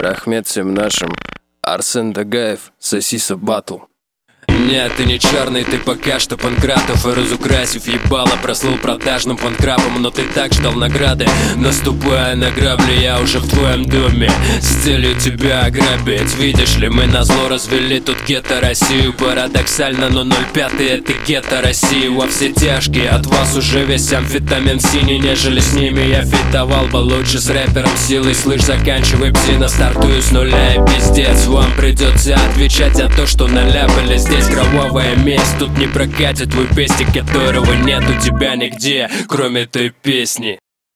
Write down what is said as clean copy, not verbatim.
Рахмет всем нашим. Арсен Дагаев, Сосиса Батл. Нет, ты не черный, ты пока что Панкратов. И разукрасив ебало, прослыл продажным панкрапом. Но ты так ждал награды. Наступая на грабли, я уже в твоем доме с целью тебя ограбить. Видишь ли, мы назло развели тут гетто-Россию. Парадоксально, но 0,5 это гетто-России. Во все тяжкие, от вас уже весь амфетамин синий. Нежели с ними я фитовал бы лучше с рэпером силой. Слышь, заканчивай псина, стартую с нуля и пиздец. Вам придется отвечать за то, что наляпали здесь. Кровавая месть, тут не прокатит твой пестик, которого нет у тебя нигде, кроме той песни.